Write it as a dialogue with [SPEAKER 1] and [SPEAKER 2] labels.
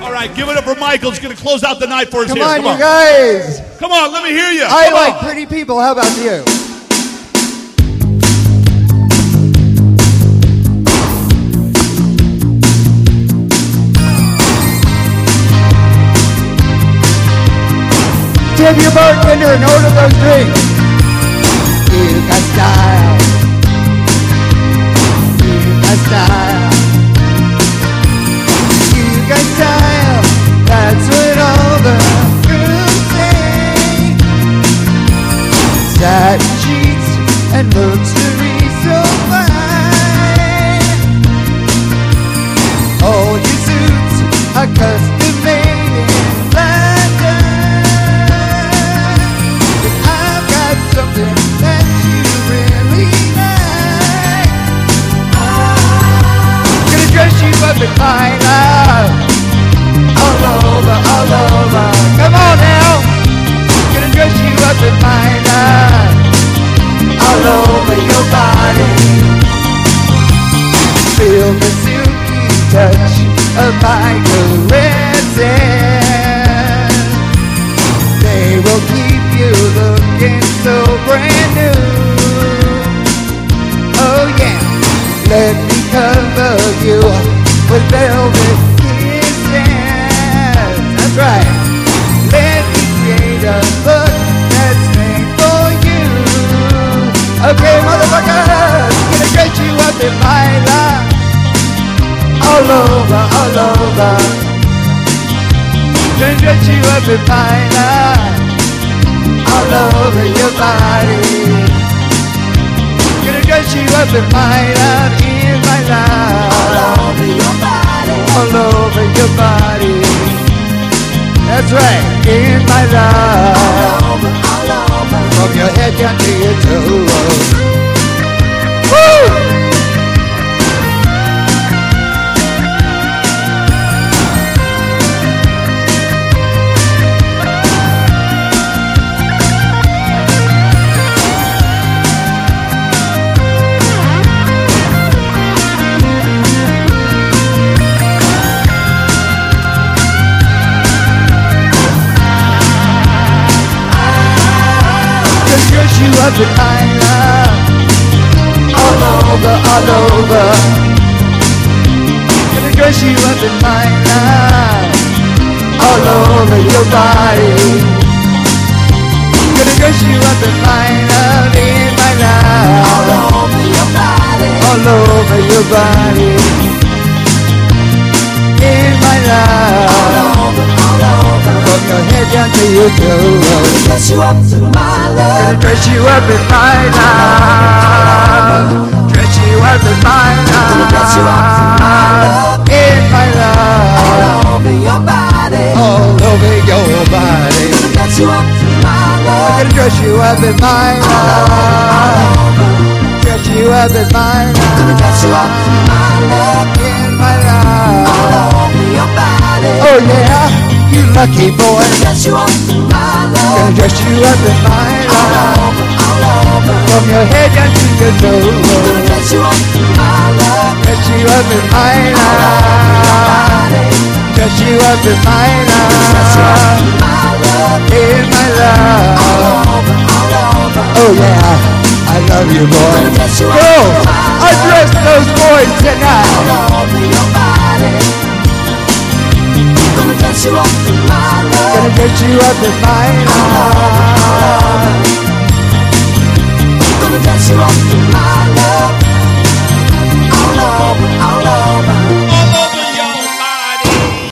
[SPEAKER 1] All right, give it up for Michael. He's going to close out the night for us
[SPEAKER 2] Come
[SPEAKER 1] here.
[SPEAKER 2] on, you guys.
[SPEAKER 1] Come on, let me hear you.
[SPEAKER 2] I
[SPEAKER 1] Come
[SPEAKER 2] like
[SPEAKER 1] on.
[SPEAKER 2] pretty people. How about you? Tip your bartender and order those drinks. You got style. You got style. You got style. That's what all the girls say. Satin sheets and looks to be so fine. All your suits are custom made in London. But I've got something that you really like. Gonna dress you up in my love. All over, all over. Come on now. Gonna dress you up in my love. All over your body. Feel the silky touch of my caresses. They will keep you looking so brand new. Oh yeah. Let me cover you with velvet kisses. That's right. Let me create a look that's made for you. Okay, motherfuckers, gonna dress you up in my life. All over, all over. Gonna dress you up in my life. All over your body. Gonna dress you up in my life, in my life. All over your body. All over your body. That's right, in my life. All over, all over. From your head down to your toes. Woo! You up in my love. All over, all over. Gonna dress you up in my love. All over your body. Gonna dress you up in my love, in my love. All over your body. All over your body. In my love. All over, all over. From your head down to your toes. Dress you up to my love. Gonna dress you up in my love. Dress you up in my love. Gonna dress you up in my love. In my love. All over your body. All over your body. Gonna dress you up to my love. Gonna dress you up in my love. Dress you up in my love. Gonna dress you up to my love. In my love. All over your body. Oh yeah. You lucky boy. Gonna dress you up in my love. Gonna dress you up in my love. All over, all over. From your head down to your toes. Gonna dress you up in my love. Dress you up in my love. Dress you up in my love. Dress you up in my love. In my love. All over, all over. Oh yeah, I love you boy. Girls, undress those boys tonight. All over your body. Gonna dress you up in my love. Gonna dress you up in my love.